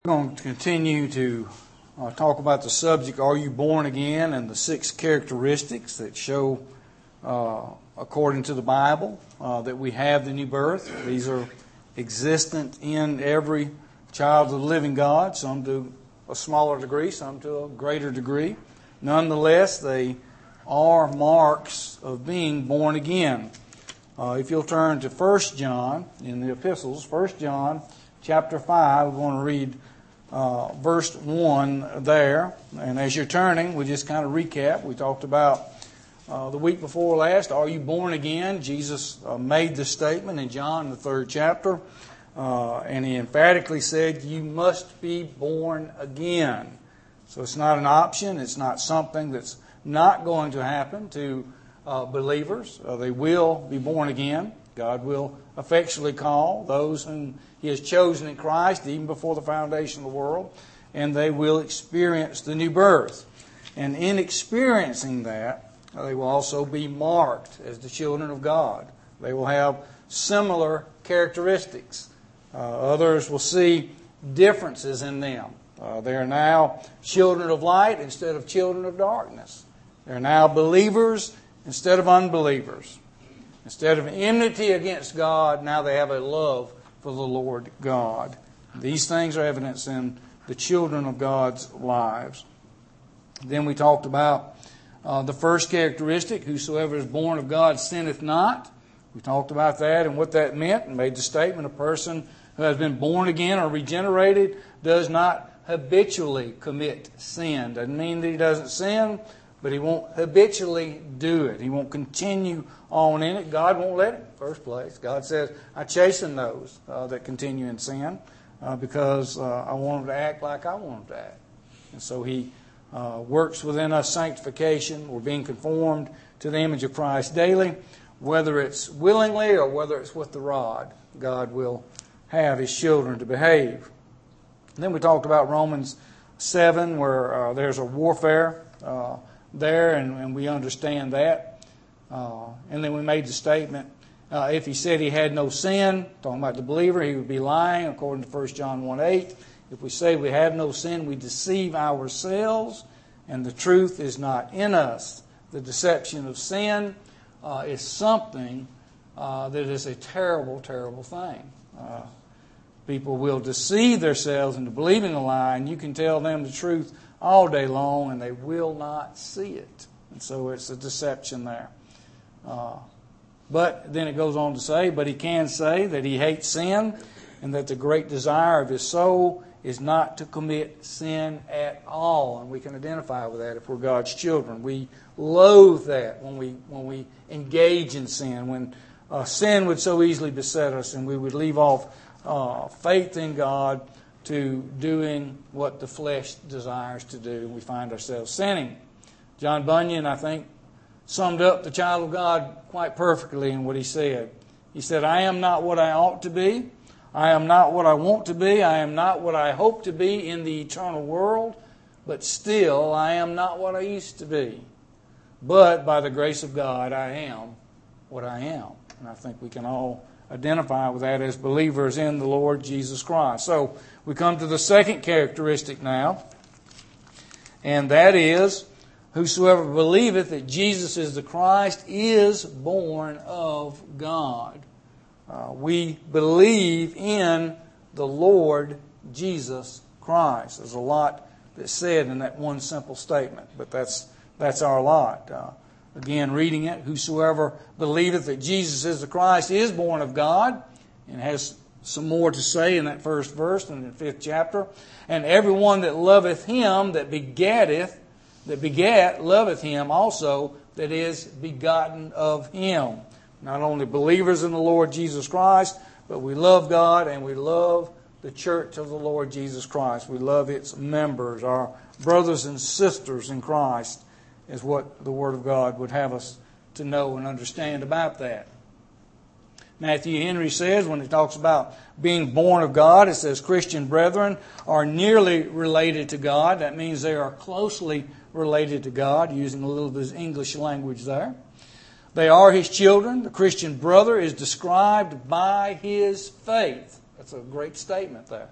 We're going to continue to talk about the subject, are you born again, and the 6 characteristics that show, according to the Bible, that we have the new birth. These are existent in every child of the living God, some to a smaller degree, some to a greater degree. Nonetheless, they are marks of being born again. If you'll turn to 1 John in the epistles, 1 John chapter 5, we want to read verse 1 there. And as you're turning, we just kind of recap. We talked about the week before last, are you born again? Jesus made this statement in John, the 3rd chapter. And he emphatically said, you must be born again. So it's not an option. It's not something that's not going to happen to believers. They will be born again. God will effectually call those whom He has chosen in Christ even before the foundation of the world, and they will experience the new birth. And in experiencing that, they will also be marked as the children of God. They will have similar characteristics. Others will see differences in them. They are now children of light instead of children of darkness. They are now believers instead of unbelievers. Instead of enmity against God, now they have a love for the Lord God. These things are evidence in the children of God's lives. Then we talked about the first characteristic, whosoever is born of God sinneth not. We talked about that and what that meant and made the statement, a person who has been born again or regenerated does not habitually commit sin. Doesn't mean that he doesn't sin, but he won't habitually do it. He won't continue on in it. God won't let it in the first place. God says, I chasten those that continue in sin because I want them to act like I want them to act. And so He works within us sanctification. We're being conformed to the image of Christ daily. Whether it's willingly or whether it's with the rod, God will have His children to behave. And then we talked about Romans 7 where there's a warfare there, and we understand that. And then we made the statement, if he said he had no sin, talking about the believer, he would be lying, according to 1 John 1:8. If we say we have no sin, we deceive ourselves, and the truth is not in us. The deception of sin is something that is a terrible, terrible thing. People will deceive themselves into believing a lie, and you can tell them the truth all day long, and they will not see it. And so it's a deception there. But then it goes on to say, but he can say that he hates sin, and that the great desire of his soul is not to commit sin at all. And we can identify with that if we're God's children. We loathe that when we engage in sin, when sin would so easily beset us, and we would leave off faith in God to doing what the flesh desires to do. We find ourselves sinning. John Bunyan, I think, summed up the child of God quite perfectly in what he said. He said, I am not what I ought to be. I am not what I want to be. I am not what I hope to be in the eternal world. But still, I am not what I used to be. But by the grace of God, I am what I am. And I think we can all identify with that as believers in the Lord Jesus Christ. So we come to the second characteristic now, and that is, whosoever believeth that Jesus is the Christ is born of God. We believe in the Lord Jesus Christ. There's a lot that's said in that one simple statement, but that's our lot. Again, reading it, whosoever believeth that Jesus is the Christ is born of God, and has some more to say in that first verse in the 5th chapter. And everyone that loveth him that begat, loveth him also that is begotten of him. Not only believers in the Lord Jesus Christ, but we love God and we love the church of the Lord Jesus Christ. We love its members, our brothers and sisters in Christ, is what the Word of God would have us to know and understand about that. Matthew Henry says, when he talks about being born of God, it says Christian brethren are nearly related to God. That means they are closely related to God, using a little bit of English language there. They are His children. The Christian brother is described by his faith. That's a great statement there.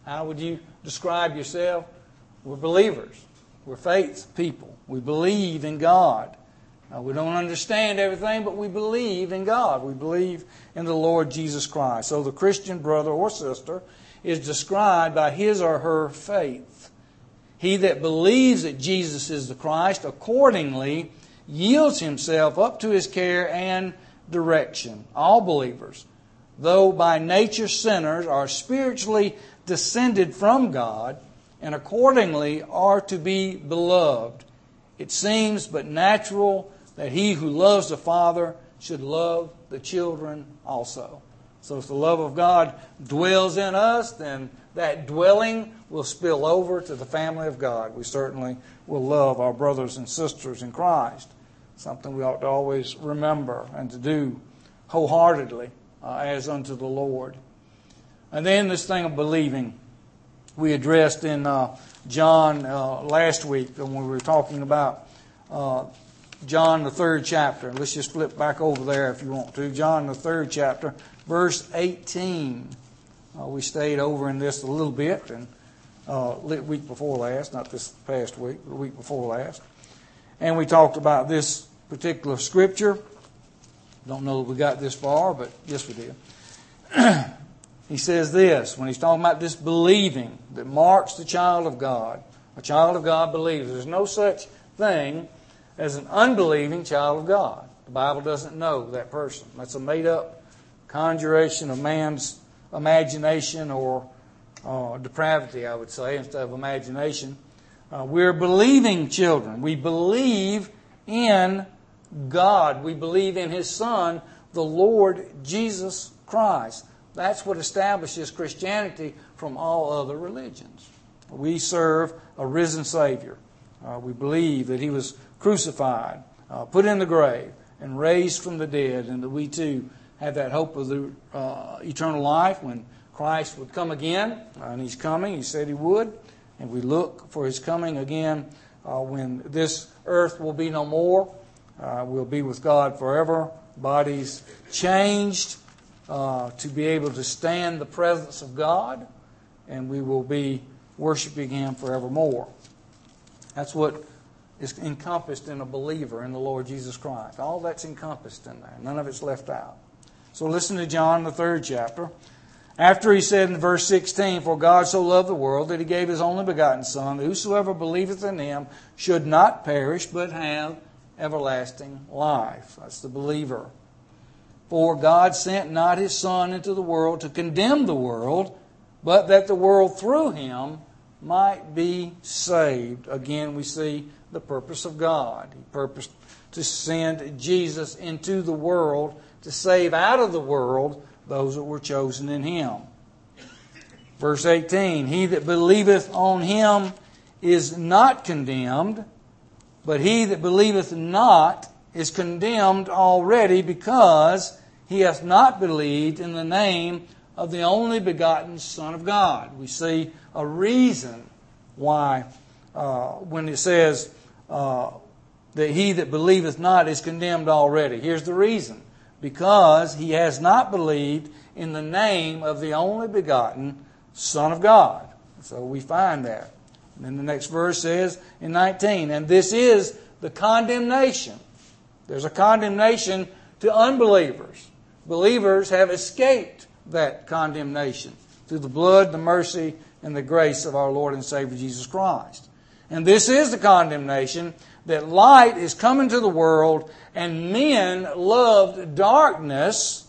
How would you describe yourself? We're believers. We're faith people. We believe in God. We don't understand everything, but we believe in God. We believe in the Lord Jesus Christ. So the Christian brother or sister is described by his or her faith. He that believes that Jesus is the Christ accordingly yields himself up to His care and direction. All believers, though by nature sinners, are spiritually descended from God and accordingly are to be beloved. It seems but natural that he who loves the Father should love the children also. So if the love of God dwells in us, then that dwelling will spill over to the family of God. We certainly will love our brothers and sisters in Christ. Something we ought to always remember and to do wholeheartedly as unto the Lord. And then this thing of believing we addressed in John last week when we were talking about John the 3rd chapter. Let's just flip back over there if you want to. John the 3rd chapter, verse 18. We stayed over in this a little bit and week before last, not this past week, but the week before last. And we talked about this particular scripture. Don't know that we got this far, but yes we did. He says this, when he's talking about this believing that marks the child of God. A child of God believes. There's no such thing as an unbelieving child of God. The Bible doesn't know that person. That's a made-up conjuration of man's imagination or depravity, I would say, instead of imagination. We're believing children. We believe in God. We believe in His Son, the Lord Jesus Christ. That's what establishes Christianity from all other religions. We serve a risen Savior. We believe that He was crucified, put in the grave, and raised from the dead, and that we too have that hope of the eternal life when Christ would come again. And He's coming. He said He would. And we look for His coming again when this earth will be no more. We'll be with God forever. Bodies changed to be able to stand the presence of God. And we will be worshiping Him forevermore. That's what is encompassed in a believer in the Lord Jesus Christ. All that's encompassed in there. None of it's left out. So listen to John, the 3rd chapter. After he said in verse 16, "For God so loved the world that He gave His only begotten Son, that whosoever believeth in Him should not perish, but have everlasting life." That's the believer. "For God sent not His Son into the world to condemn the world, but that the world through Him might be saved." Again, we see the purpose of God. He purposed to send Jesus into the world to save out of the world those that were chosen in Him. Verse 18, "He that believeth on Him is not condemned, but he that believeth not is condemned already, because he hath not believed in the name of the only begotten Son of God." We see a reason why when it says that he that believeth not is condemned already. Here's the reason. Because he has not believed in the name of the only begotten Son of God. So we find that. And then the next verse says in 19, "And this is the condemnation." There's a condemnation to unbelievers. Believers have escaped that condemnation through the blood, the mercy, and the grace of our Lord and Savior Jesus Christ. And this is the condemnation, that light is come into the world, and men loved darkness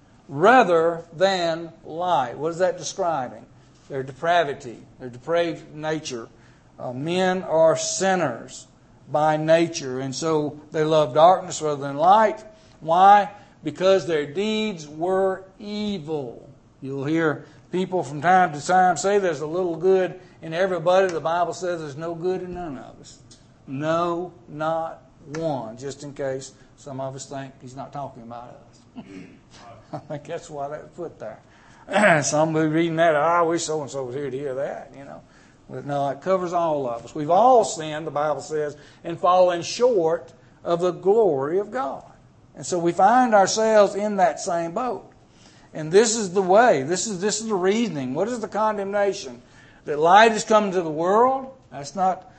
rather than light. What is that describing? Their depravity, their depraved nature. Men are sinners by nature, and so they love darkness rather than light. Why? Because their deeds were evil. You'll hear people from time to time say there's a little good in everybody. The Bible says there's no good in none of us. No, not one. Just in case some of us think He's not talking about us. I think that's why that was put there. Some will be reading that, I wish so-and-so was here to hear that, you know. But no, it covers all of us. We've all sinned, the Bible says, and fallen short of the glory of God. And so we find ourselves in that same boat. And this is the way. This is the reasoning. What is the condemnation? that light is coming to the world. That's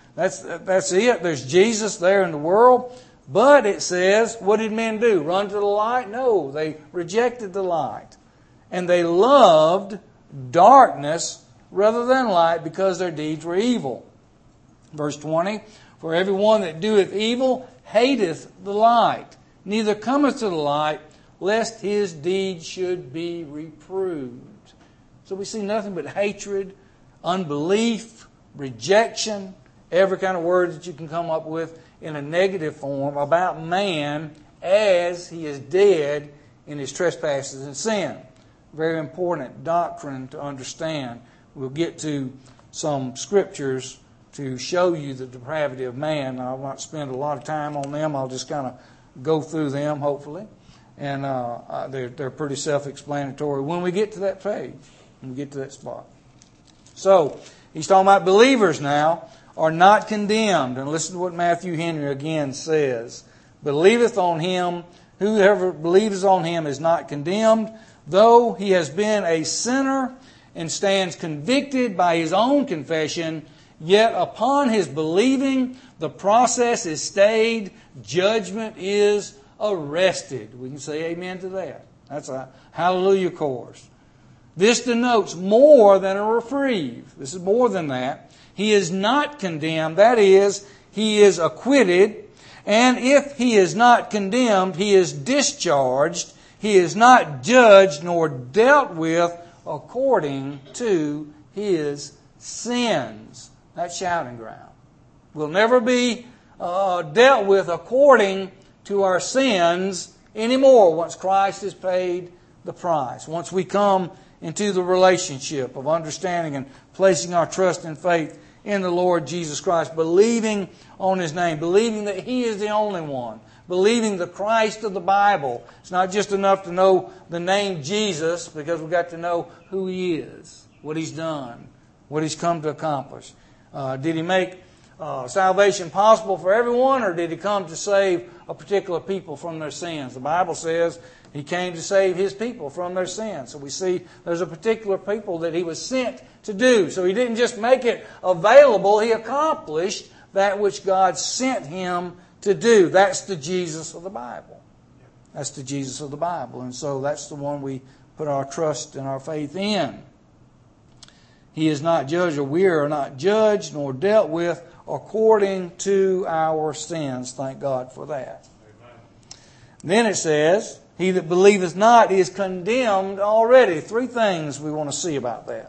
it. There's Jesus there in the world. But it says, what did men do? Run to the light? No, they rejected the light. And they loved darkness rather than light because their deeds were evil. Verse 20, for everyone that doeth evil hateth the light, neither cometh to the light, lest his deeds should be reproved. So we see nothing but hatred, unbelief, rejection, every kind of word that you can come up with in a negative form about man as he is dead in his trespasses and sin. Very important doctrine to understand. We'll get to some scriptures to show you the depravity of man. I'll not spend a lot of time on them. I'll just kind of go through them, hopefully. And they're pretty self-explanatory when we get to that page, when we get to that spot. So, he's talking about believers now are not condemned. And listen to what Matthew Henry again says. Believeth on him, whoever believes on him is not condemned, though he has been a sinner and stands convicted by his own confession, yet upon his believing, the process is stayed, judgment is arrested. We can say amen to that. That's a hallelujah chorus. This denotes more than a reprieve. This is more than that. He is not condemned. That is, he is acquitted. And if he is not condemned, he is discharged. He is not judged nor dealt with according to his sins. That's shouting ground. We'll never be dealt with according to our sins anymore once Christ has paid the price. Once we come into the relationship of understanding and placing our trust and faith in the Lord Jesus Christ, believing on His name, believing that He is the only one, believing the Christ of the Bible. It's not just enough to know the name Jesus, because we've got to know who He is, what He's done, what He's come to accomplish. Did He make salvation possible for everyone, or did He come to save a particular people from their sins? The Bible says He came to save His people from their sins. So we see there's a particular people that He was sent to do. So He didn't just make it available, He accomplished that which God sent Him to do. That's the Jesus of the Bible. That's the Jesus of the Bible. And so that's the one we put our trust and our faith in. He is not judged, or we are not judged nor dealt with according to our sins. Thank God for that. Amen. Then it says, he that believeth not is condemned already. Three things we want to see about that.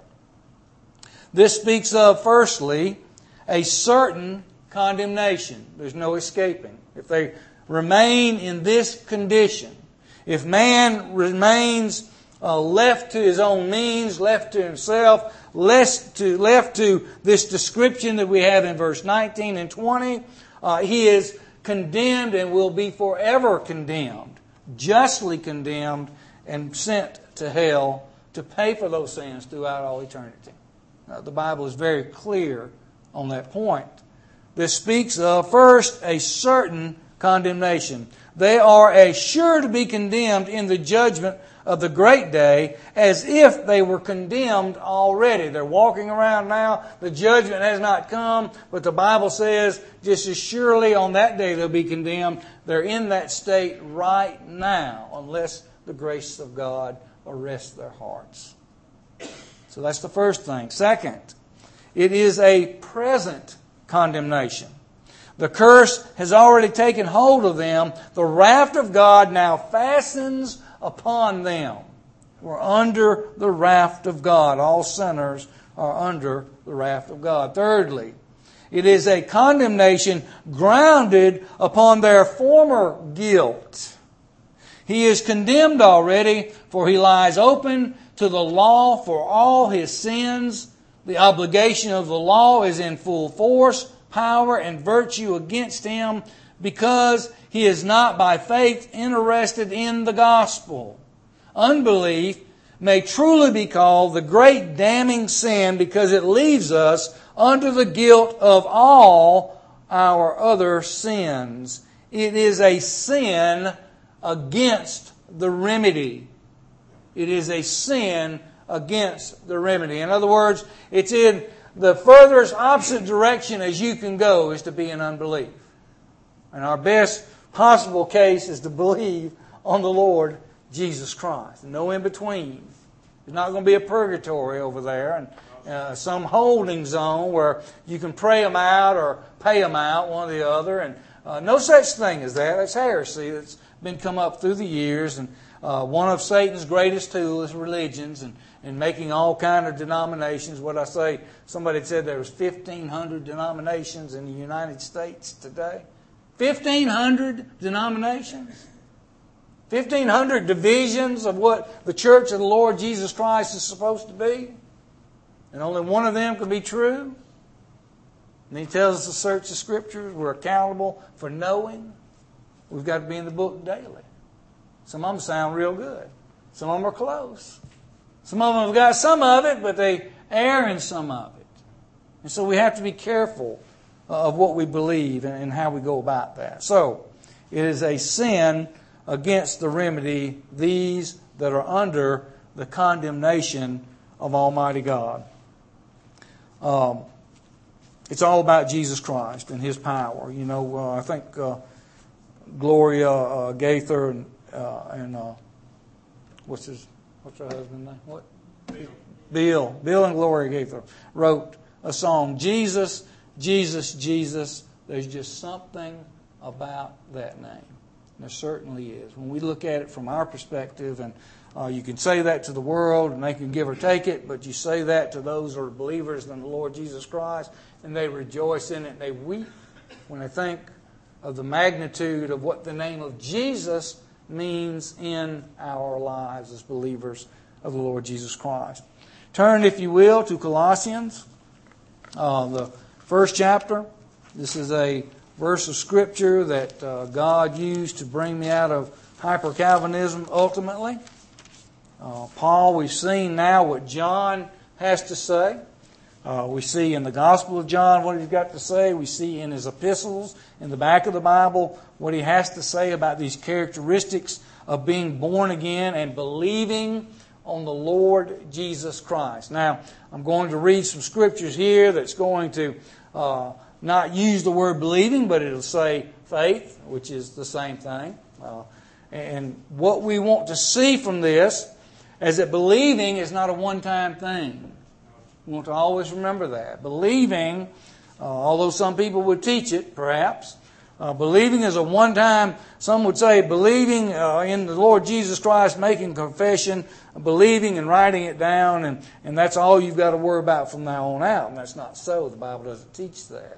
This speaks of, firstly, a certain condemnation. There's no escaping. If they remain in this condition, if man remains left to his own means, left to himself, left to this description that we have in verse 19 and 20, he is condemned and will be forever condemned, justly condemned, and sent to hell to pay for those sins throughout all eternity. The Bible is very clear on that point. This speaks of, first, a certain condemnation. They are sure to be condemned in the judgment of the great day, as if they were condemned already. They're walking around now. The judgment has not come, but the Bible says just as surely on that day they'll be condemned. They're in that state right now, unless the grace of God arrests their hearts. So that's the first thing. Second, it is a present condemnation. The curse has already taken hold of them. The wrath of God now fastens upon them. We're under the wrath of God. All sinners are under the wrath of God. Thirdly, it is a condemnation grounded upon their former guilt. He is condemned already, for he lies open to the law for all his sins. The obligation of the law is in full force, power, and virtue against him, because he is not by faith interested in the gospel. Unbelief may truly be called the great damning sin, because it leaves us under the guilt of all our other sins. It is a sin against the remedy. It is a sin against the remedy. In other words, it's in the furthest opposite direction as you can go is to be in unbelief. And our best possible case is to believe on the Lord Jesus Christ. No in between. There's not going to be a purgatory over there and some holding zone where you can pray them out or pay them out, one or the other. And no such thing as that. That's heresy that's been come up through the years. And one of Satan's greatest tools is religions and making all kind of denominations. What I say, somebody said there was 1,500 denominations in the United States today. 1,500 denominations? 1,500 divisions of what the Church of the Lord Jesus Christ is supposed to be? And only one of them can be true? And He tells us to search the Scriptures. We're accountable for knowing. We've got to be in the book daily. Some of them sound real good. Some of them are close. Some of them have got some of it, but they err in some of it. And so we have to be careful of what we believe and how we go about that. So, it is a sin against the remedy, these that are under the condemnation of Almighty God. It's all about Jesus Christ and His power. You know, I think Gloria Gaither and what's her husband's name? What? Bill and Gloria Gaither wrote a song, Jesus, Jesus, Jesus. There's just something about that name. There certainly is. When we look at it from our perspective, and you can say that to the world, and they can give or take it, but you say that to those who are believers in the Lord Jesus Christ, and they rejoice in it, and they weep when they think of the magnitude of what the name of Jesus means in our lives as believers of the Lord Jesus Christ. Turn, if you will, to Colossians, the first chapter. This is a verse of Scripture that God used to bring me out of hyper-Calvinism ultimately. Paul, we've seen now what John has to say. We see in the Gospel of John what he's got to say. We see in his epistles, in the back of the Bible, what he has to say about these characteristics of being born again and believing on the Lord Jesus Christ. Now, I'm going to read some scriptures here that's going to not use the word believing, but it'll say faith, which is the same thing. And what we want to see from this is that believing is not a one-time thing. We want to always remember that. Believing, although some people would teach it, perhaps, believing is a one-time, some would say believing in the Lord Jesus Christ, making confession, believing and writing it down, and that's all you've got to worry about from now on out. And that's not so. The Bible doesn't teach that.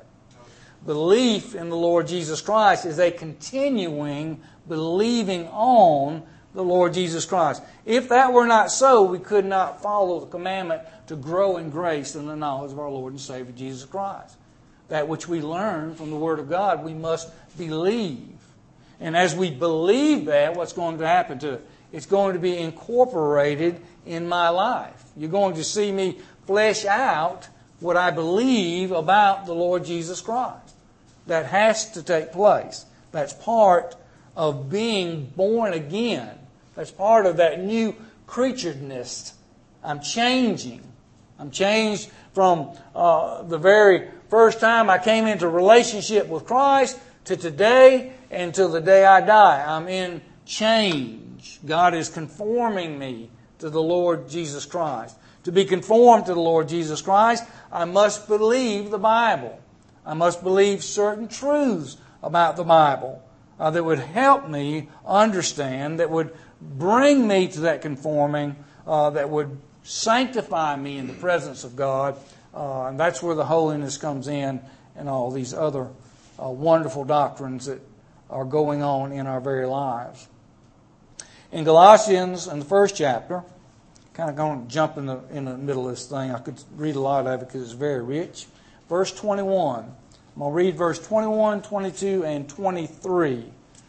Belief in the Lord Jesus Christ is a continuing believing on the Lord Jesus Christ. If that were not so, we could not follow the commandment to grow in grace and the knowledge of our Lord and Savior Jesus Christ. That which we learn from the Word of God, we must believe. And as we believe that, what's going to happen to it? It's going to be incorporated in my life. You're going to see me flesh out what I believe about the Lord Jesus Christ. That has to take place. That's part of being born again. That's part of that new creaturedness. I'm changing. I'm changed from the very first time I came into relationship with Christ to today and till the day I die. I'm in change. God is conforming me to the Lord Jesus Christ. To be conformed to the Lord Jesus Christ, I must believe the Bible. I must believe certain truths about the Bible that would help me understand, that would bring me to that conforming, that would sanctify me in the presence of God. And that's where the holiness comes in and all these other wonderful doctrines that are going on in our very lives. In Galatians, in the first chapter, kind of going to jump in the middle of this thing. I could read a lot of it because it's very rich. Verse 21. I'm going to read verse 21, 22, and 23.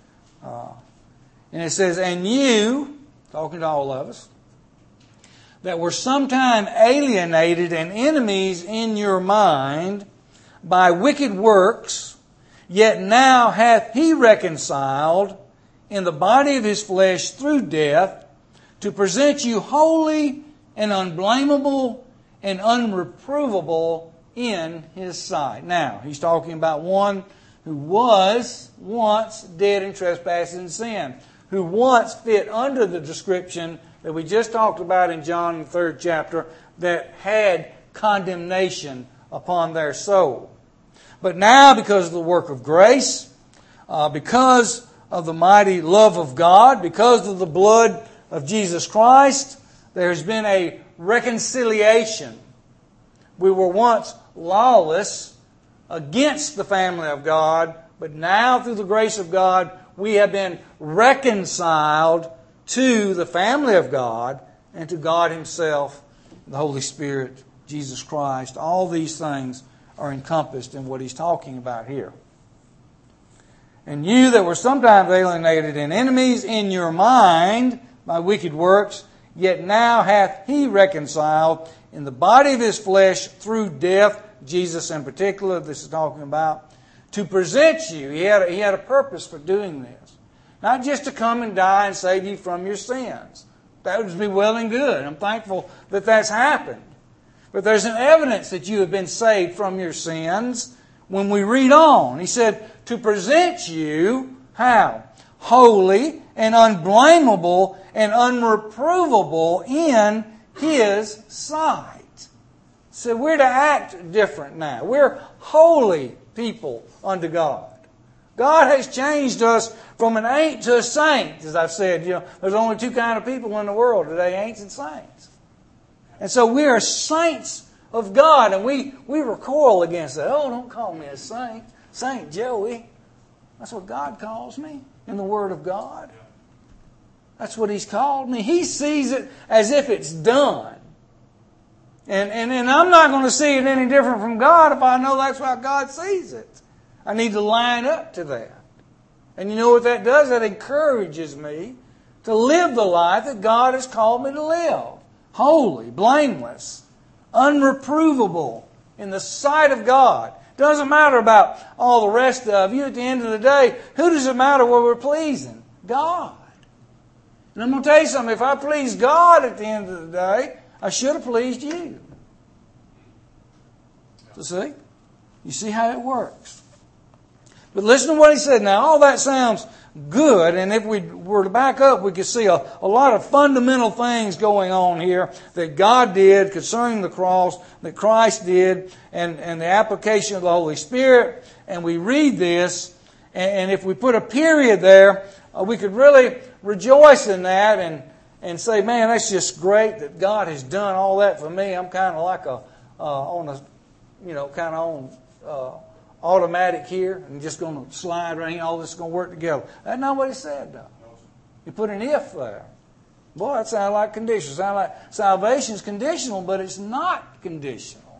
And it says, "And you," talking to all of us, "that were sometime alienated and enemies in your mind by wicked works, yet now hath He reconciled in the body of His flesh through death, to present you holy and unblameable and unreprovable in His sight. Now, he's talking about one who was once dead in trespasses and sin, who once fit under the description that we just talked about in John, the 3rd chapter, that had condemnation upon their soul. But now, because of the work of grace, because of the mighty love of God, because of the blood of Jesus Christ, there has been a reconciliation. We were once lawless against the family of God, but now through the grace of God, we have been reconciled to the family of God and to God Himself, the Holy Spirit, Jesus Christ. All these things are encompassed in what he's talking about here. And you that were sometimes alienated and enemies in your mind by wicked works, yet now hath He reconciled in the body of His flesh through death, Jesus in particular, this is talking about, to present you. He had a purpose for doing this. Not just to come and die and save you from your sins. That would be well and good. I'm thankful that that's happened. But there's an evidence that you have been saved from your sins when we read on. He said, to present you, how? Holy and unblameable and unreprovable in His sight. So we're to act different now. We're holy people unto God. God has changed us from an ain't to a saint. As I've said, there's only two kind of people in the world today, ain'ts and saints. And so we are saints of God, and we recoil against that. Oh, don't call me a saint. Saint Joey. That's what God calls me in the Word of God. That's what He's called me. He sees it as if it's done. And I'm not going to see it any different from God if I know that's how God sees it. I need to line up to that. And you know what that does? That encourages me to live the life that God has called me to live. Holy, blameless, unreprovable in the sight of God. Doesn't matter about all the rest of you. At the end of the day, who does it matter what we're pleasing? God. And I'm going to tell you something. If I please God at the end of the day, I should have pleased you. So see? You see how it works. But listen to what he said. Now, all that sounds good, and if we were to back up, we could see a lot of fundamental things going on here that God did concerning the cross, that Christ did, and the application of the Holy Spirit. And we read this, and if we put a period there, we could really rejoice in that and say, man, that's just great that God has done all that for me. I'm kind of like automatic here and just going to slide right here. All this is going to work together. That's not what he said, though. He put an if there. Boy, that sounds like conditional. Sounds like salvation is conditional, but it's not conditional.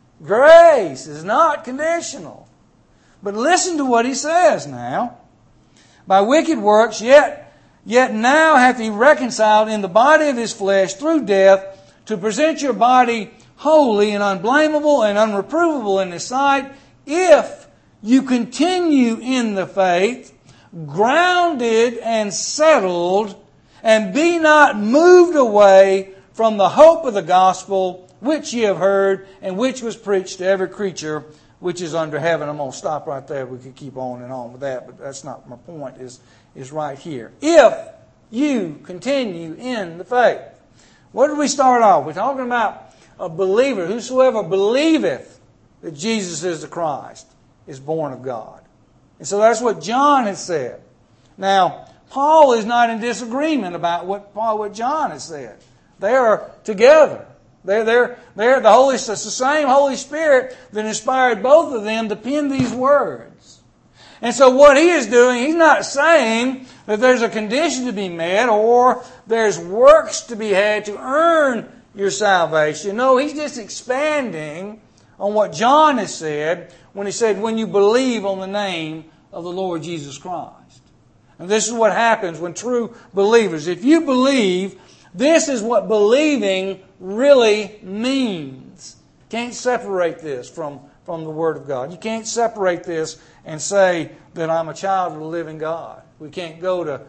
Grace is not conditional. But listen to what he says now. By wicked works, yet now hath He reconciled in the body of His flesh through death to present your body holy and unblameable and unreprovable in His sight, if you continue in the faith, grounded and settled, and be not moved away from the hope of the gospel which ye have heard, and which was preached to every creature which is under heaven. I'm going to stop right there. We could keep on and on with that, but that's not my point, is right here. If you continue in the faith. What did we start off? We're talking about a believer. Whosoever believeth that Jesus is the Christ is born of God. And so that's what John has said. Now, Paul is not in disagreement about what John has said. They are together. They're it's the same Holy Spirit that inspired both of them to pen these words. And so what he is doing, he's not saying that there's a condition to be met or there's works to be had to earn your salvation. No, he's just expanding on what John has said when he said, when you believe on the name of the Lord Jesus Christ. And this is what happens when true believers, if you believe, this is what believing really means. You can't separate this from the Word of God. You can't separate this and say that I'm a child of the living God. We can't go to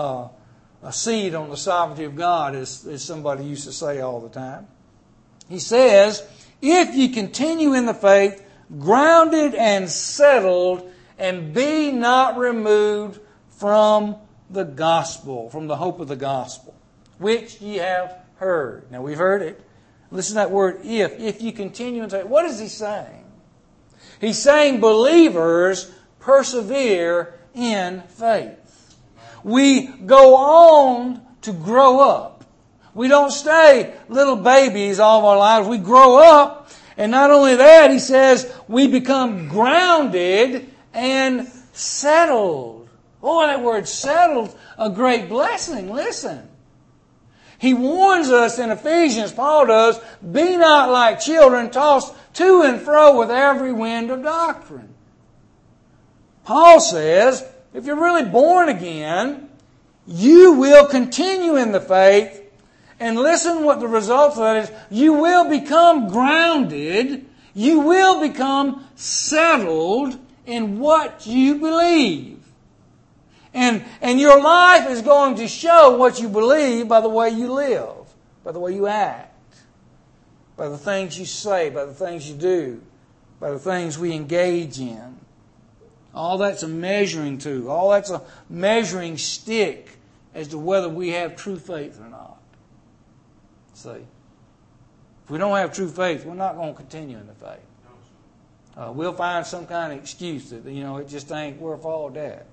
a seed on the sovereignty of God, as somebody used to say all the time. He says, if ye continue in the faith, grounded and settled, and be not removed from the gospel, from the hope of the gospel, which ye have heard. Now we've heard it. Listen to that word, if. If you continue in faith. What is he saying? He's saying believers persevere in faith. We go on to grow up. We don't stay little babies all of our lives. We grow up. And not only that, he says, we become grounded and settled. Oh, that word settled, a great blessing. Listen. He warns us in Ephesians, Paul does, be not like children tossed to and fro with every wind of doctrine. Paul says, if you're really born again, you will continue in the faith. And listen what the results of that is. You will become grounded. You will become settled in what you believe. And your life is going to show what you believe by the way you live, by the way you act, by the things you say, by the things you do, by the things we engage in. All that's a measuring tool. All that's a measuring stick as to whether we have true faith or not. See, if we don't have true faith, we're not going to continue in the faith. We'll find some kind of excuse that, it just ain't worth all that.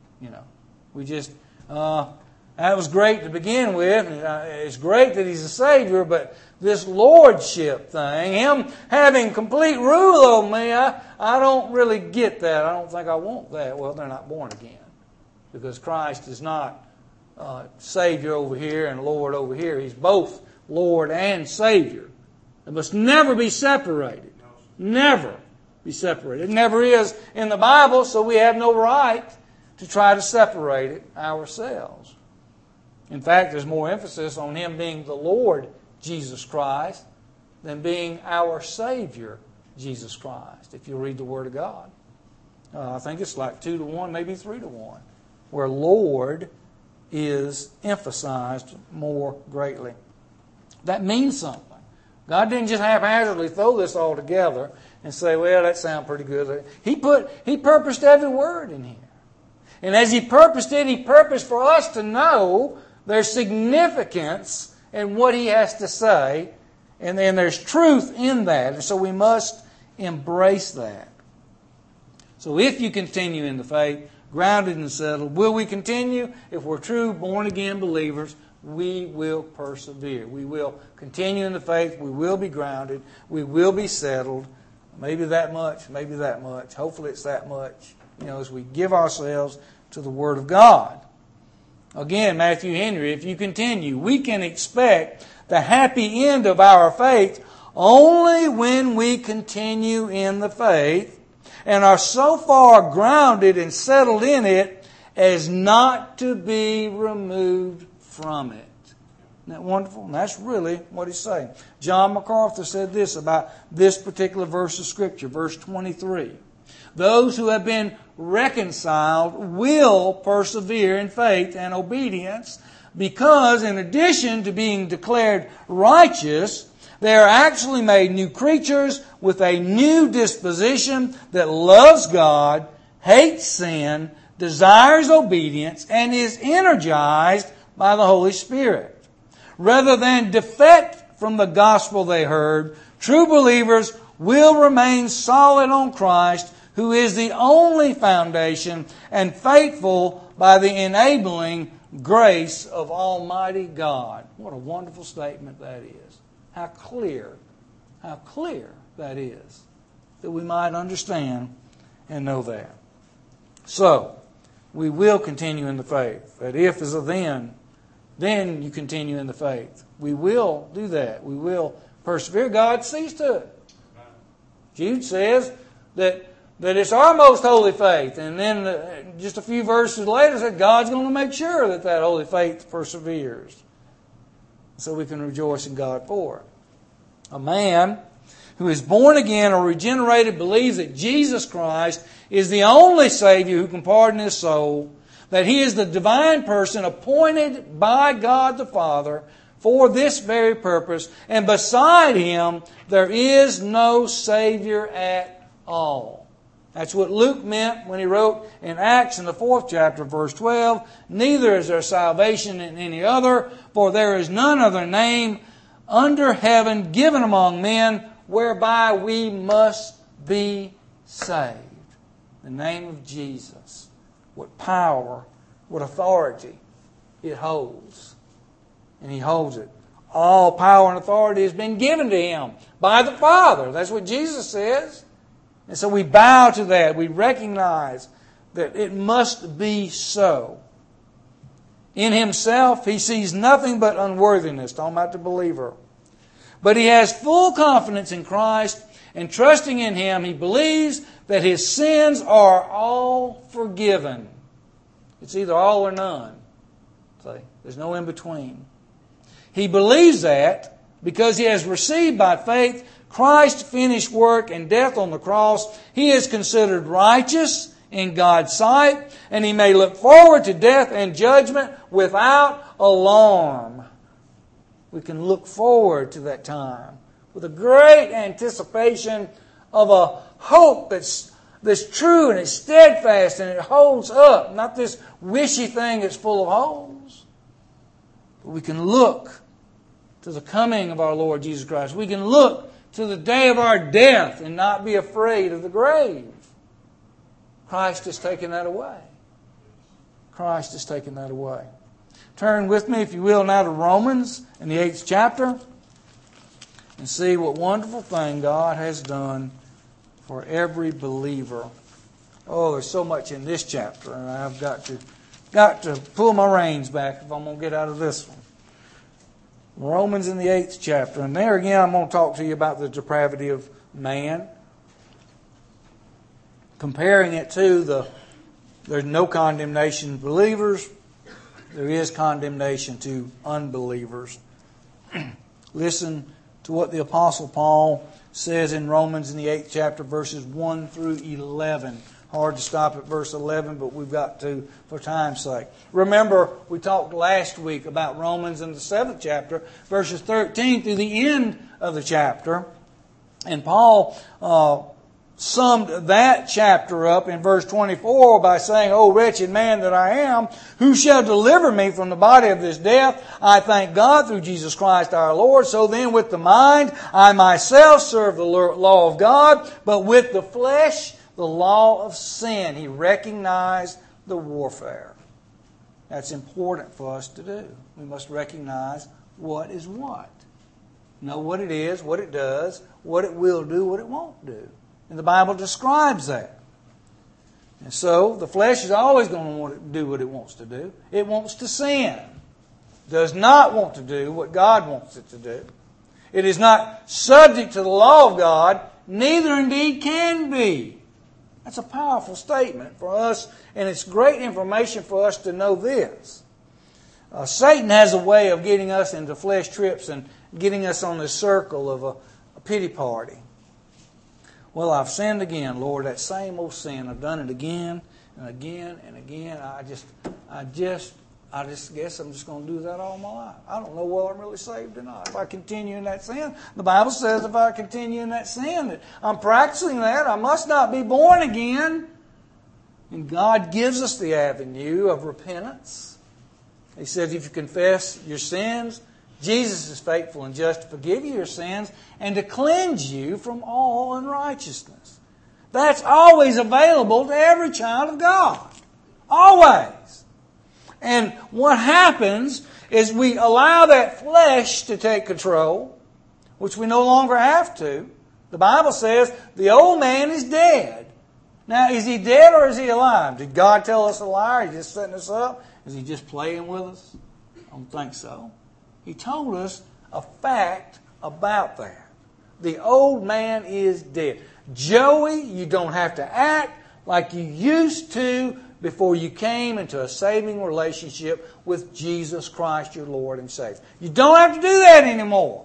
We just, that was great to begin with. It's great that He's a Savior, but this Lordship thing, Him having complete rule over me, I don't really get that. I don't think I want that. Well, they're not born again. Because Christ is not Savior over here and Lord over here. He's both Lord and Savior. They must never be separated. Never be separated. It never is in the Bible, so we have no right to try to separate it ourselves. In fact, there's more emphasis on Him being the Lord Jesus Christ than being our Savior Jesus Christ, if you read the Word of God. I think it's like 2-to-1, maybe 3-to-1, where Lord is emphasized more greatly. That means something. God didn't just haphazardly throw this all together and say, well, that sounds pretty good. He purposed every word in here. And as He purposed it, He purposed for us to know there's significance in what He has to say. And then there's truth in that. And so we must embrace that. So if you continue in the faith, grounded and settled, will we continue? If we're true born-again believers, we will persevere. We will continue in the faith. We will be grounded. We will be settled. Maybe that much, maybe that much. Hopefully it's that much, as we give ourselves to the Word of God. Again, Matthew Henry, if you continue, we can expect the happy end of our faith only when we continue in the faith and are so far grounded and settled in it as not to be removed from it. Isn't that wonderful? And that's really what he's saying. John MacArthur said this about this particular verse of Scripture, verse 23. Those who have been reconciled will persevere in faith and obedience because in addition to being declared righteous, they are actually made new creatures with a new disposition that loves God, hates sin, desires obedience, and is energized by the Holy Spirit. Rather than defect from the gospel they heard, true believers will remain solid on Christ, who is the only foundation, and faithful by the enabling grace of Almighty God. What a wonderful statement that is. How clear that is, that we might understand and know that. So, we will continue in the faith. That if is a then you continue in the faith. We will do that. We will persevere. God sees to it. Jude says that it's our most holy faith. And then just a few verses later said God's going to make sure that holy faith perseveres. So we can rejoice in God for it. A man who is born again or regenerated believes that Jesus Christ is the only Savior who can pardon his soul, that He is the divine person appointed by God the Father for this very purpose, and beside Him there is no Savior at all. That's what Luke meant when he wrote in Acts in the 4th chapter, verse 12, neither is there salvation in any other, for there is none other name under heaven given among men whereby we must be saved. The name of Jesus. What power, what authority it holds. And He holds it. All power and authority has been given to Him by the Father. That's what Jesus says. And so we bow to that. We recognize that it must be so. In himself, he sees nothing but unworthiness. Talking about the believer. But he has full confidence in Christ, and trusting in Him, he believes that his sins are all forgiven. It's either all or none. See? There's no in between. He believes that because he has received by faith Christ's finished work and death on the cross. He is considered righteous in God's sight, and he may look forward to death and judgment without alarm. We can look forward to that time with a great anticipation of a hope that's true and it's steadfast and it holds up, not this wishy thing that's full of holes. But we can look to the coming of our Lord Jesus Christ. We can look to the day of our death and not be afraid of the grave. Christ has taken that away. Christ has taken that away. Turn with me, if you will, now to Romans in the 8th chapter and see what wonderful thing God has done for every believer. Oh, there's so much in this chapter, and I've got to pull my reins back if I'm going to get out of this one. Romans in the 8th chapter. And there again, I'm going to talk to you about the depravity of man. Comparing it to there's no condemnation to believers. There is condemnation to unbelievers. Listen to what the Apostle Paul says in Romans in the 8th chapter, verses 1 through 11. Hard to stop at verse 11, but we've got to for time's sake. Remember, we talked last week about Romans in the 7th chapter, verses 13 through the end of the chapter. And Paul summed that chapter up in verse 24 by saying, O wretched man that I am, who shall deliver me from the body of this death? I thank God through Jesus Christ our Lord. So then with the mind, I myself serve the law of God, but with the flesh, the law of sin. He recognized the warfare. That's important for us to do. We must recognize what is what. Know what it is, what it does, what it will do, what it won't do. And the Bible describes that. And so the flesh is always going to want to do what it wants to do. It wants to sin. Does not want to do what God wants it to do. It is not subject to the law of God, neither indeed can be. That's a powerful statement for us, and it's great information for us to know this. Satan has a way of getting us into flesh trips and getting us on this circle of a pity party. Well, I've sinned again, Lord, that same old sin. I've done it again and again and again. I just guess I'm just going to do that all my life. I don't know whether I'm really saved or not. If I continue in that sin, the Bible says if I continue in that sin, that I'm practicing that, I must not be born again. And God gives us the avenue of repentance. He says if you confess your sins, Jesus is faithful and just to forgive you your sins and to cleanse you from all unrighteousness. That's always available to every child of God. Always. And what happens is we allow that flesh to take control, which we no longer have to. The Bible says the old man is dead. Now, is he dead or is he alive? Did God tell us a lie? Is he just setting us up? Is he just playing with us? I don't think so. He told us a fact about that. The old man is dead. Joey, you don't have to act like you used to before you came into a saving relationship with Jesus Christ, your Lord and Savior. You don't have to do that anymore.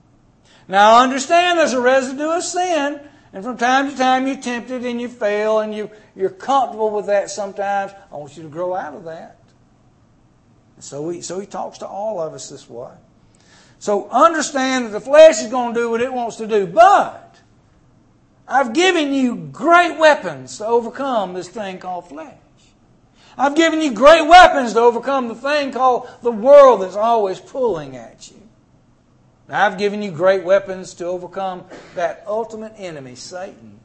Now, I understand there's a residue of sin, and from time to time you're tempted and you fail, and you're comfortable with that sometimes. I want you to grow out of that. So he talks to all of us this way. So understand that the flesh is going to do what it wants to do. But I've given you great weapons to overcome this thing called flesh. I've given you great weapons to overcome the thing called the world that's always pulling at you. I've given you great weapons to overcome that ultimate enemy, Satan.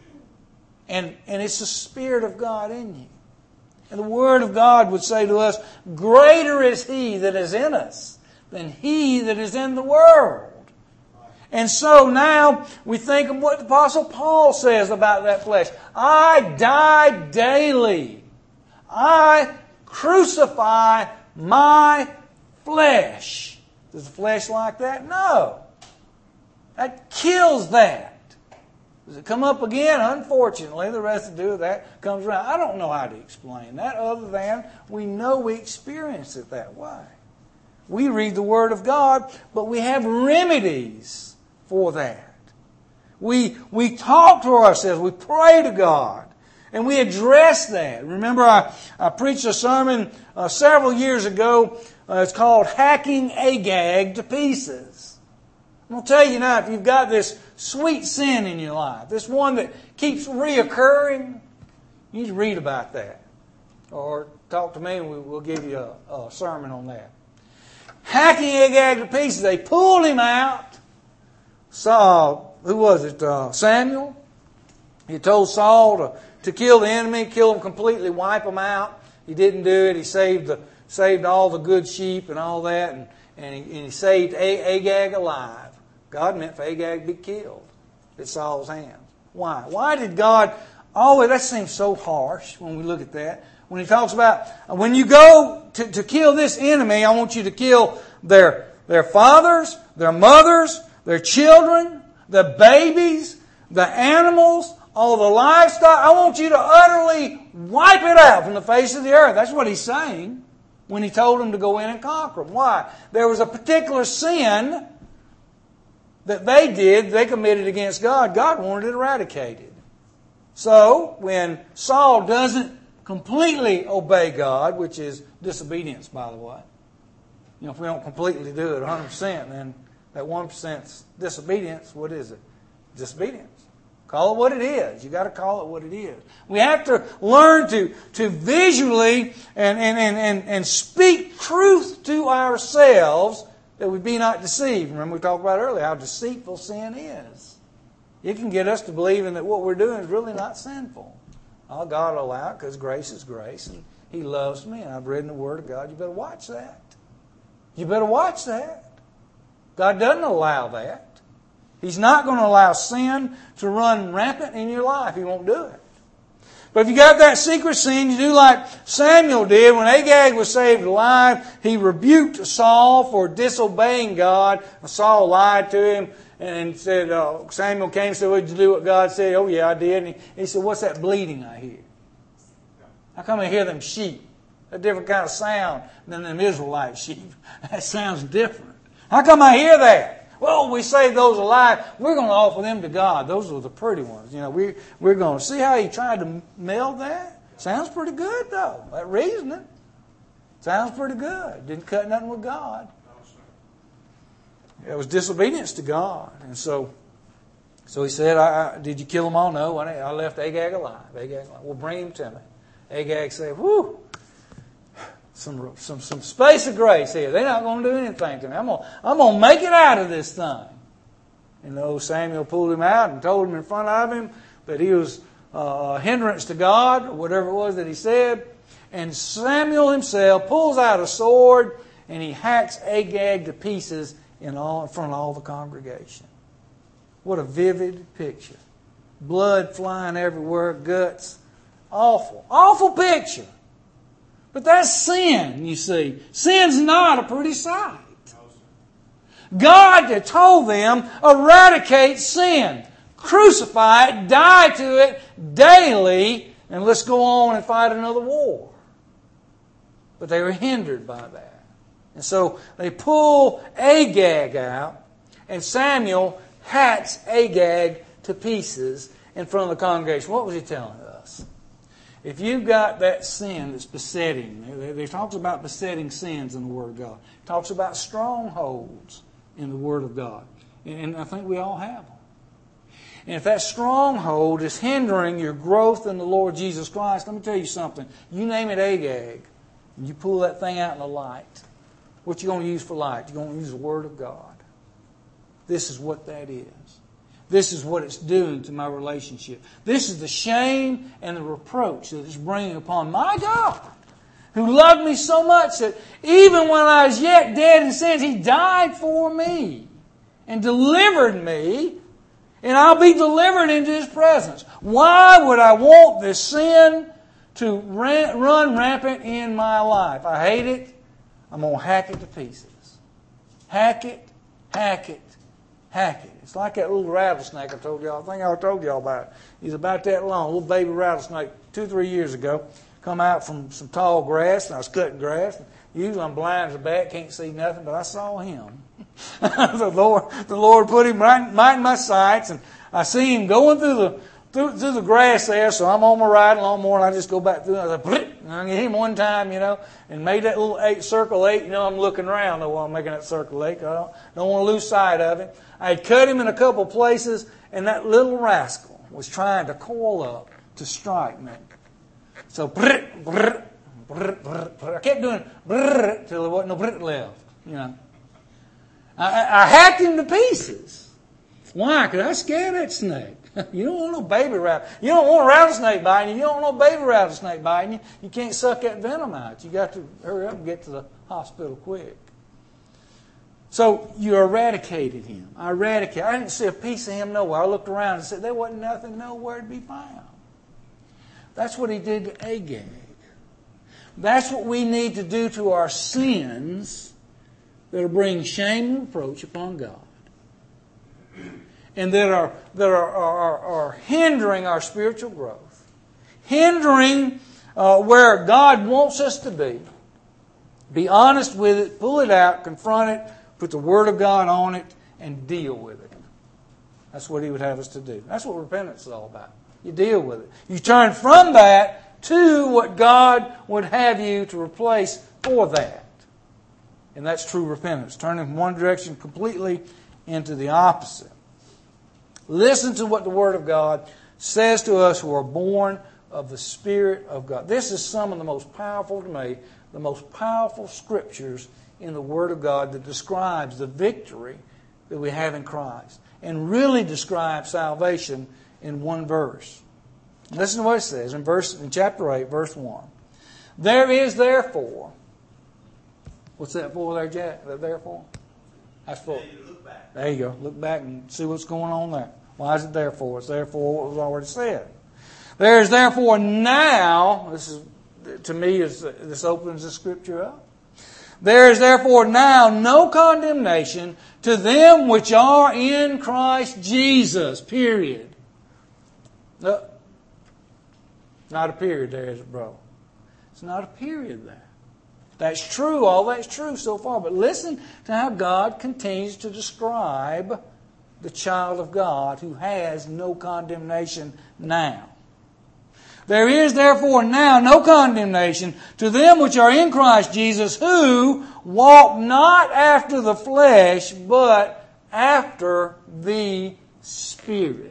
And it's the Spirit of God in you. And the Word of God would say to us, greater is He that is in us than he that is in the world. And so now we think of what the Apostle Paul says about that flesh. I die daily. I crucify my flesh. Does the flesh like that? No. That kills that. Does it come up again? Unfortunately, the residue of that comes around. I don't know how to explain that other than we know we experience it that way. We read the Word of God, but we have remedies for that. We talk to ourselves. We pray to God. And we address that. Remember, I preached a sermon several years ago. It's called Hacking Agag to Pieces. I'm going to tell you now, if you've got this sweet sin in your life, this one that keeps reoccurring, you need to read about that. Or talk to me and we'll give you a sermon on that. Hacking Agag to pieces. They pulled him out. Saul, who was it? Samuel. He told Saul to kill the enemy, kill him completely, wipe him out. He didn't do it. He saved all the good sheep and all that, and he saved Agag alive. God meant for Agag to be killed at Saul's hands. Why? Why did God always... That seems so harsh when we look at that. When he talks about, when you go to kill this enemy, I want you to kill their fathers, their mothers, their children, the babies, the animals, all the livestock. I want you to utterly wipe it out from the face of the earth. That's what he's saying when he told them to go in and conquer them. Why? There was a particular sin that they committed against God. God wanted it eradicated. So, when Saul doesn't completely obey God, which is disobedience, by the way. You know, if we don't completely do it 100%, then that 1% disobedience, what is it? Disobedience. Call it what it is. You got to call it what it is. We have to learn to visually and speak truth to ourselves that we be not deceived. Remember we talked about earlier how deceitful sin is. It can get us to believing that what we're doing is really not sinful. Oh, God will allow it because grace is grace and He loves me and I've read in the Word of God. You better watch that. You better watch that. God doesn't allow that. He's not going to allow sin to run rampant in your life. He won't do it. But if you got that secret sin, you do like Samuel did. When Agag was saved alive, he rebuked Saul for disobeying God. Saul lied to him and said, Samuel came and said, "Well, did you do what God said?" "Oh, yeah, I did." And he said, "What's that bleating I hear? How come I hear them sheep? A different kind of sound than them Israelite sheep. That sounds different. How come I hear that?" "Well, we saved those alive. We're going to offer them to God. Those are the pretty ones. You know, we're going to see how he tried to meld that. Sounds pretty good, though. That reasoning sounds pretty good. Didn't cut nothing with God. It was disobedience to God. And so he said, "Did you kill them all?" "No, I left Agag alive." "Well, bring him to me." Agag said, "Whew. Some space of grace here. They're not going to do anything to me. I'm going to make it out of this thing." And old Samuel pulled him out and told him in front of him that he was a hindrance to God, or whatever it was that he said. And Samuel himself pulls out a sword and he hacks Agag to pieces in front of all the congregation. What a vivid picture. Blood flying everywhere, guts. Awful. Awful picture. But that's sin, you see. Sin's not a pretty sight. God had told them, eradicate sin. Crucify it, die to it daily, and let's go on and fight another war. But they were hindered by that. And so they pull Agag out, and Samuel hacks Agag to pieces in front of the congregation. What was he telling us? If you've got that sin that's besetting, they talks about besetting sins in the Word of God. It talks about strongholds in the Word of God. And I think we all have them. And if that stronghold is hindering your growth in the Lord Jesus Christ, let me tell you something. You name it Agag, and you pull that thing out in the light. What you going to use for light? You're going to use the Word of God. This is what that is. This is what it's doing to my relationship. This is the shame and the reproach that it's bringing upon my God, who loved me so much that even when I was yet dead in sins, He died for me and delivered me, and I'll be delivered into His presence. Why would I want this sin to run rampant in my life? I hate it. I'm going to hack it to pieces. Hack it, hack it, hack it. It's like that little rattlesnake I told y'all. I think I told y'all about it. He's about that long, a little baby rattlesnake, 2-3 years ago. Come out from some tall grass, and I was cutting grass. Usually I'm blind as a bat, can't see nothing, but I saw him. the Lord put him right in my sights, and I see him going through the grass there. So I'm on my riding lawnmower, and I just go back through. And I said, and I hit him one time, and made that little circle 8. I'm looking around though while I'm making that circle 8. I don't want to lose sight of him. I had cut him in a couple places, and that little rascal was trying to coil up to strike me. So I kept doing till there wasn't no left. I hacked him to pieces. Why? Because I scared that snake. You don't want no baby rattlesnake. You don't want a rattlesnake biting you. You don't want no baby rattlesnake biting you. You can't suck that venom out. You got to hurry up and get to the hospital quick. So you eradicated him. I didn't see a piece of him nowhere. I looked around and said there wasn't nothing nowhere to be found. That's what he did to Agag. That's what we need to do to our sins that are bringing shame and reproach upon God, and that are hindering our spiritual growth, hindering where God wants us to be. Be honest with it, pull it out, confront it, put the Word of God on it, and deal with it. That's what He would have us to do. That's what repentance is all about. You deal with it. You turn from that to what God would have you to replace for that. And that's true repentance. Turning from one direction completely into the opposite. Listen to what the Word of God says to us who are born of the Spirit of God. This is some of the most powerful, to me, the most powerful scriptures in the Word of God that describes the victory that we have in Christ and really describes salvation in one verse. Listen to what it says in chapter 8, verse 1. There is therefore. What's that for there, Jack? That therefore? That's for. There you go. Look back and see what's going on there. Why is it therefore? It's therefore what was already said. There is therefore now. To me, this opens the scripture up. There is therefore now no condemnation to them which are in Christ Jesus. Period. No, not a period there, is it, bro? It's not a period there. That's true. All that's true so far. But listen to how God continues to describe the child of God who has no condemnation now. There is therefore now no condemnation to them which are in Christ Jesus, who walk not after the flesh, but after the Spirit.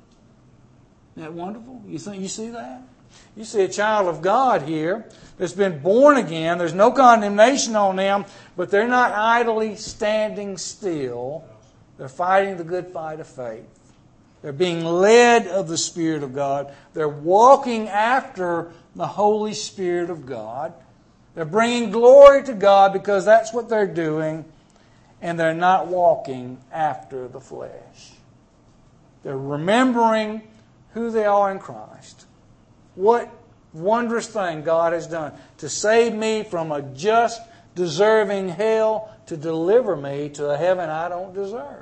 Isn't that wonderful? You see that? You see a child of God here that's been born again. There's no condemnation on them, but they're not idly standing still. They're fighting the good fight of faith. They're being led of the Spirit of God. They're walking after the Holy Spirit of God. They're bringing glory to God because that's what they're doing. And they're not walking after the flesh. They're remembering who they are in Christ. What wondrous thing God has done to save me from a just, deserving hell, to deliver me to a heaven I don't deserve.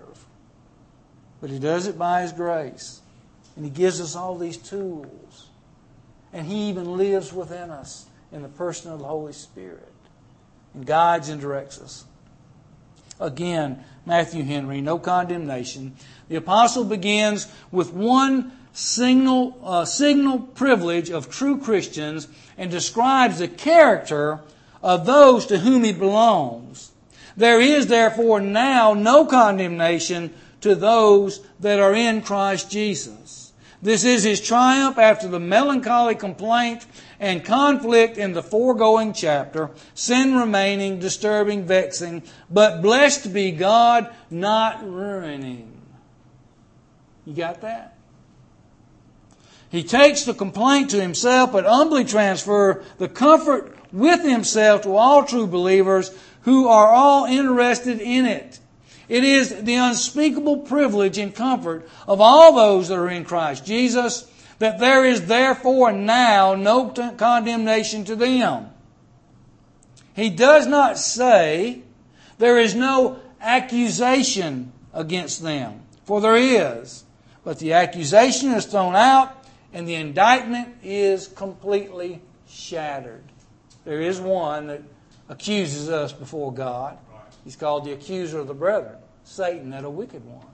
But He does it by His grace. And He gives us all these tools. And He even lives within us in the person of the Holy Spirit. And guides and directs us. Again, Matthew Henry, no condemnation. The apostle begins with one signal privilege of true Christians and describes the character of those to whom he belongs. There is therefore now no condemnation to those that are in Christ Jesus. This is His triumph after the melancholy complaint and conflict in the foregoing chapter, sin remaining, disturbing, vexing, but blessed be God, not ruining. You got that? He takes the complaint to Himself, but humbly transfer the comfort with Himself to all true believers who are all interested in it. It is the unspeakable privilege and comfort of all those that are in Christ Jesus, that there is therefore now no condemnation to them. He does not say there is no accusation against them, for there is. But the accusation is thrown out and the indictment is completely shattered. There is one that accuses us before God. He's called the accuser of the brethren, Satan, that a wicked one.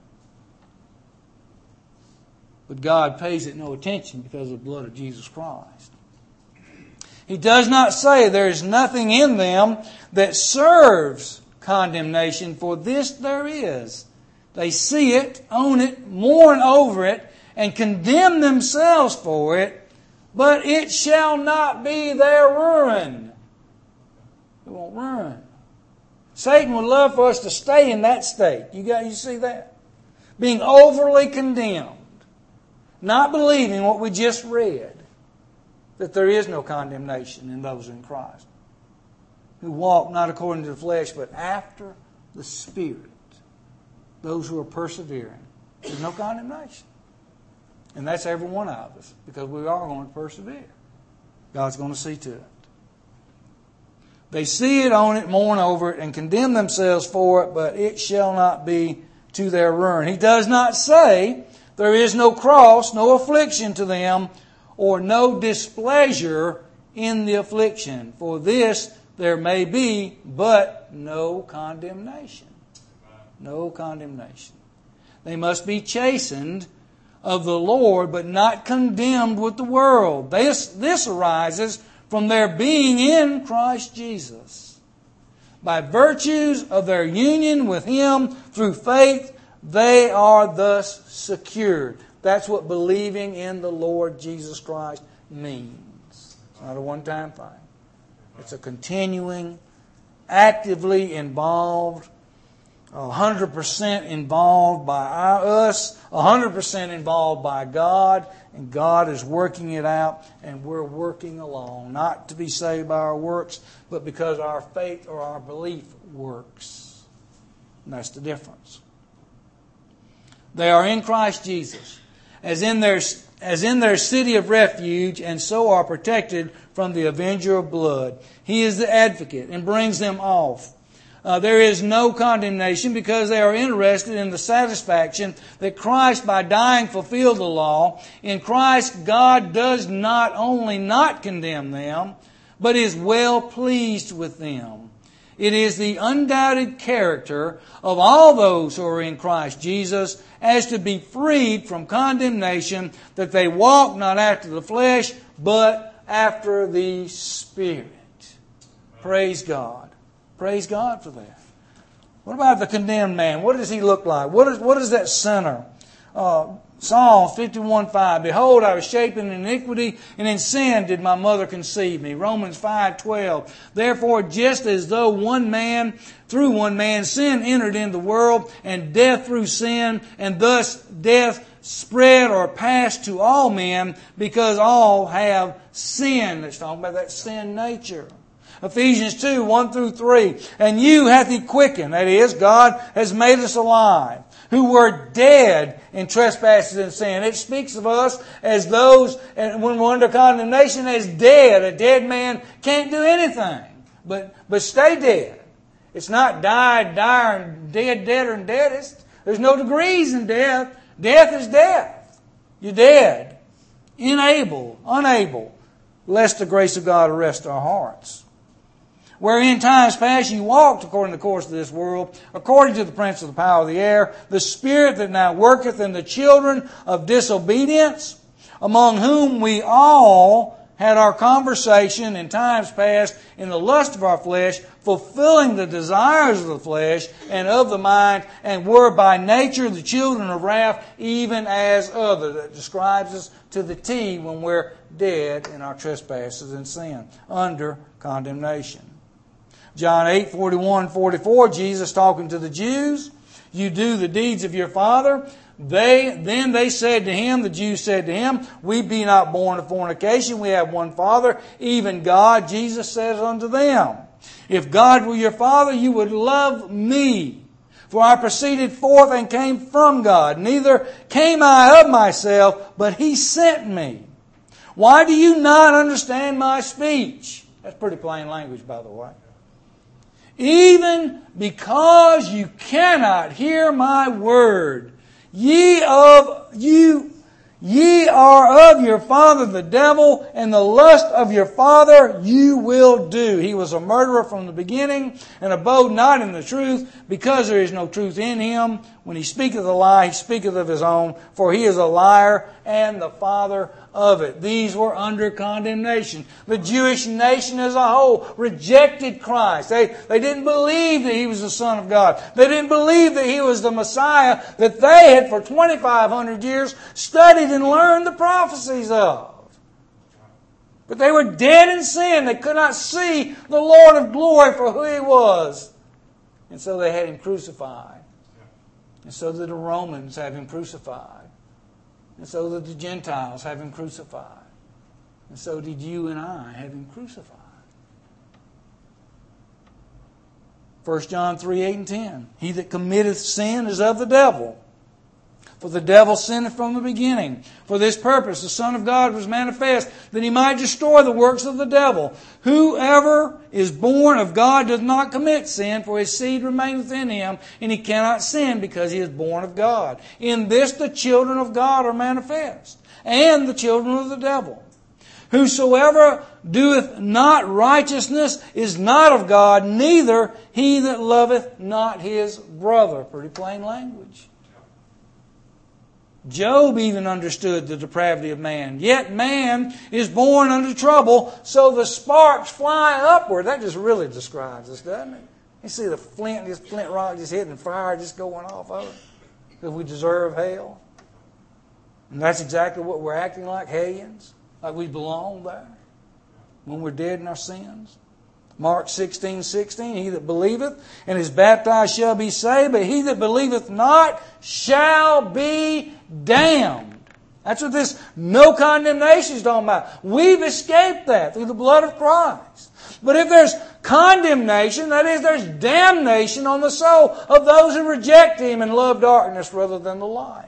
But God pays it no attention because of the blood of Jesus Christ. He does not say there is nothing in them that serves condemnation, for this there is. They see it, own it, mourn over it, and condemn themselves for it, but it shall not be their ruin. It won't ruin. Satan would love for us to stay in that state. You see that? Being overly condemned. Not believing what we just read. That there is no condemnation in those in Christ. Who walk not according to the flesh, but after the Spirit. Those who are persevering. There's no condemnation. And that's every one of us. Because we are going to persevere. God's going to see to it. They see it, own it, mourn over it, and condemn themselves for it, but it shall not be to their ruin. He does not say there is no cross, no affliction to them, or no displeasure in the affliction. For this there may be, but no condemnation. No condemnation. They must be chastened of the Lord, but not condemned with the world. This arises from their being in Christ Jesus. By virtues of their union with Him through faith, they are thus secured. That's what believing in the Lord Jesus Christ means. It's not a one-time thing. It's a continuing, actively involved, 100% involved by us, 100% involved by God, and God is working it out, and we're working along, not to be saved by our works, but because our faith or our belief works. And that's the difference. They are in Christ Jesus, as in their city of refuge, and so are protected from the avenger of blood. He is the advocate and brings them off. There is no condemnation because they are interested in the satisfaction that Christ, by dying, fulfilled the law. In Christ, God does not only not condemn them, but is well pleased with them. It is the undoubted character of all those who are in Christ Jesus as to be freed from condemnation, that they walk not after the flesh, but after the Spirit. Praise God. Praise God for that. What about the condemned man? What does he look like? What is that sinner? Psalms 51:5. Behold, I was shapen in iniquity, and in sin did my mother conceive me. Romans 5:12. Therefore, just as though through one man, sin entered into the world, and death through sin, and thus death spread or passed to all men, because all have sinned. It's talking about that sin nature. Ephesians 2:1-3. And you hath He quickened, that is, God has made us alive, who were dead in trespasses and sin. It speaks of us as those, and when we're under condemnation, as dead. A dead man can't do anything but stay dead. It's not died, and deader and deadest. There's no degrees in death. Death is death. You're dead. Unable, lest the grace of God arrest our hearts. Where in times past you walked according to the course of this world, according to the prince of the power of the air, the spirit that now worketh in the children of disobedience, among whom we all had our conversation in times past in the lust of our flesh, fulfilling the desires of the flesh and of the mind, and were by nature the children of wrath, even as others. That describes us to the T when we're dead in our trespasses and sin, under condemnation. John 8:41-44, Jesus talking to the Jews, "You do the deeds of your father." Then they said to him, the Jews said to him, "We be not born of fornication. We have one Father, even God." Jesus says unto them, "If God were your Father, you would love me. For I proceeded forth and came from God. Neither came I of myself, but He sent me. Why do you not understand my speech?" That's pretty plain language, by the way. "Even because you cannot hear my word. Ye are of your father the devil, and the lust of your father you will do. He was a murderer from the beginning, and abode not in the truth, because there is no truth in him. When he speaketh a lie, he speaketh of his own, for he is a liar and the father of it." These were under condemnation. The Jewish nation as a whole rejected Christ. They didn't believe that He was the Son of God. They didn't believe that He was the Messiah that they had for 2,500 years studied and learned the prophecies of. But they were dead in sin. They could not see the Lord of glory for who He was. And so they had Him crucified. And so did the Romans have Him crucified. And so did the Gentiles have Him crucified. And so did you and I have Him crucified. 1 John 3:8-10. "He that committeth sin is of the devil. For the devil sinned from the beginning. For this purpose the Son of God was manifest, that He might destroy the works of the devil. Whoever is born of God does not commit sin, for his seed remaineth in him, and he cannot sin, because he is born of God. In this the children of God are manifest, and the children of the devil. Whosoever doeth not righteousness is not of God, neither he that loveth not his brother." Pretty plain language. Job even understood the depravity of man. "Yet man is born unto trouble, so the sparks fly upward." That just really describes us, doesn't it? You see the flint rock just hitting fire, just going off of it. Because we deserve hell. And that's exactly what we're acting like, hellions. Like we belong there. When we're dead in our sins. Mark 16:16, "He that believeth and is baptized shall be saved, but he that believeth not shall be damned." That's what this no condemnation is talking about. We've escaped that through the blood of Christ. But if there's condemnation, that is, there's damnation on the soul of those who reject Him and love darkness rather than the light.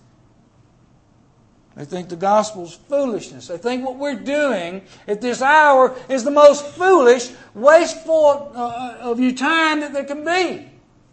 They think the gospel's foolishness. They think what we're doing at this hour is the most foolish, wasteful of your time that there can be.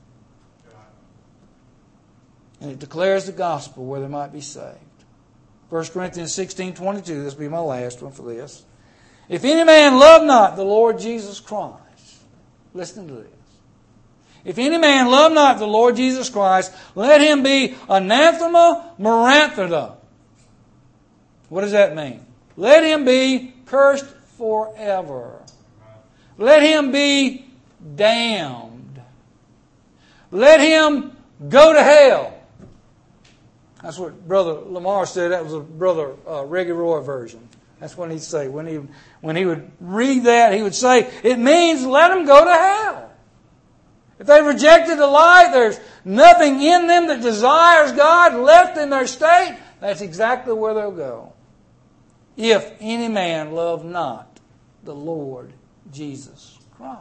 And it declares the gospel where they might be saved. 1 Corinthians 16:22, this will be my last one for this. "If any man love not the Lord Jesus Christ," listen to this. "If any man love not the Lord Jesus Christ, let him be anathema maranthema." What does that mean? Let him be cursed forever. Let him be damned. Let him go to hell. That's what Brother Lamar said. That was a Brother Reggie Roy version. That's what he'd say. When he would read that, he would say, it means let them go to hell. If they rejected the light, there's nothing in them that desires God left in their state. That's exactly where they'll go. If any man love not the Lord Jesus Christ.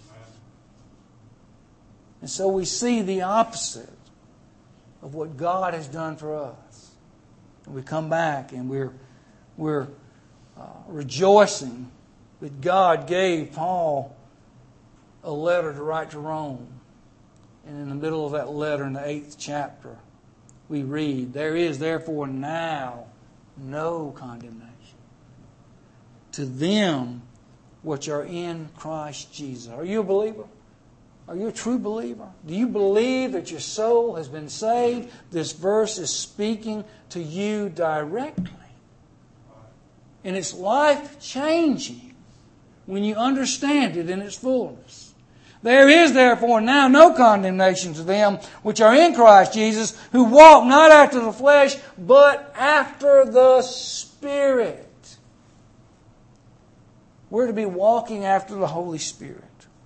And so we see the opposite of what God has done for us. And we come back and we're rejoicing that God gave Paul a letter to write to Rome. And in the middle of that letter, in the 8th chapter, we read, "There is therefore now no condemnation to them which are in Christ Jesus." Are you a believer? Are you a true believer? Do you believe that your soul has been saved? This verse is speaking to you directly. And it's life-changing when you understand it in its fullness. There is therefore now no condemnation to them which are in Christ Jesus, who walk not after the flesh, but after the Spirit. We're to be walking after the Holy Spirit.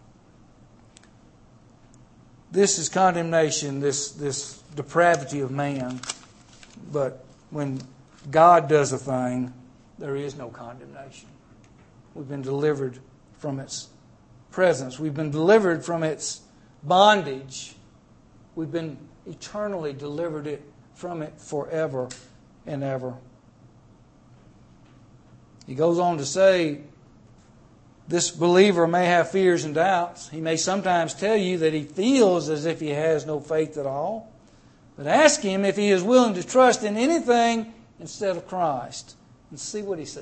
This is condemnation, this depravity of man. But when God does a thing, there is no condemnation. We've been delivered from its presence. We've been delivered from its bondage. We've been eternally delivered from it forever and ever. He goes on to say, this believer may have fears and doubts. He may sometimes tell you that he feels as if he has no faith at all. But ask him if he is willing to trust in anything instead of Christ, and see what he says.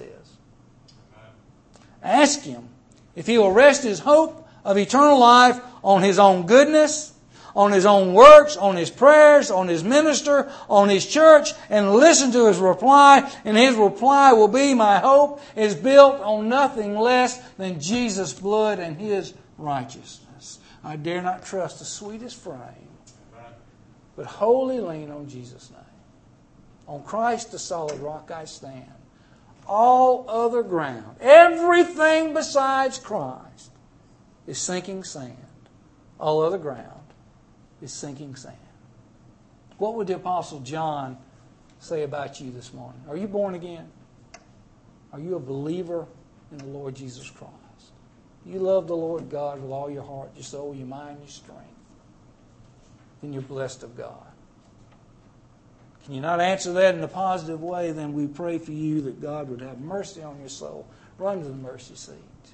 Ask him if he will rest his hope of eternal life on his own goodness, on his own works, on his prayers, on his minister, on his church, and listen to his reply. And his reply will be, my hope is built on nothing less than Jesus' blood and His righteousness. I dare not trust the sweetest frame, but wholly lean on Jesus' name. On Christ the solid rock I stand. All other ground, everything besides Christ, is sinking sand. All other ground is sinking sand. What would the Apostle John say about you this morning? Are you born again? Are you a believer in the Lord Jesus Christ? You love the Lord God with all your heart, your soul, your mind, your strength. Then you're blessed of God. Can you not answer that in a positive way? Then we pray for you that God would have mercy on your soul. Run to the mercy seat.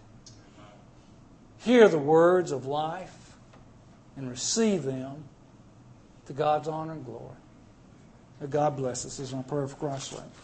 Hear the words of life and receive them to God's honor and glory. May God bless us. This is my prayer for Christ's sake.